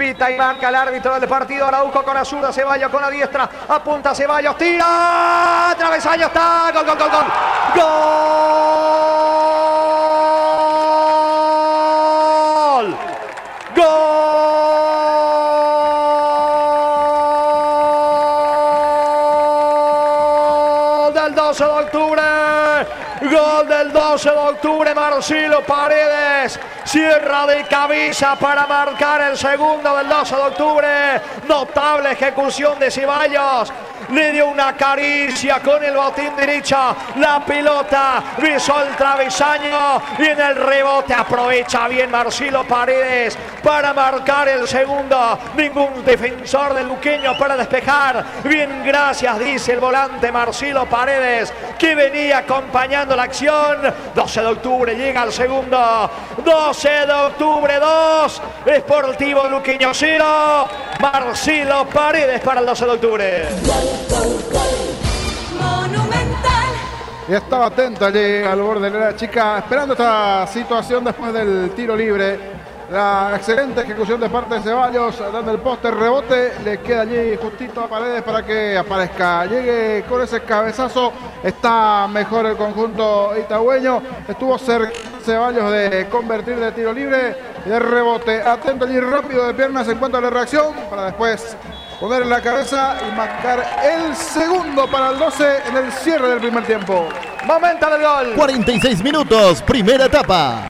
Pita y marca el árbitro del partido. Araujo con la zurda, Ceballos con la diestra. Apunta Ceballos, tira. Travesaño está. Gol, gol, gol, gol. Gol. Gol del 12 de octubre. Gol del 12 de octubre, Marcelo Paredes. Cierra de cabeza para marcar el segundo del 12 de octubre. Notable ejecución de Ceballos. Le dio una caricia con el botín derecha. La pelota besó el travesaño y en el rebote aprovecha bien Marcelo Paredes para marcar el segundo. Ningún defensor del luqueño para despejar. Bien, gracias, dice el volante Marcelo Paredes, que venía acompañando la acción. 12 de octubre llega al segundo. 12 de octubre 2. Sportivo Luqueño 0. Marcelo Paredes para el 12 de octubre. Monumental. Y estaba atento allí al borde de la chica, esperando esta situación después del tiro libre. La excelente ejecución de parte de Ceballos, dando el poste, rebote, le queda allí justito a Paredes para que aparezca. Llegue con ese cabezazo, está mejor el conjunto itagüeño. Estuvo cerca Ceballos de convertir de tiro libre y de rebote. Atento allí, rápido de piernas en cuanto a la reacción, para después poner en la cabeza y marcar el segundo para el 12 en el cierre del primer tiempo. Momento del gol. 46 minutos, primera etapa.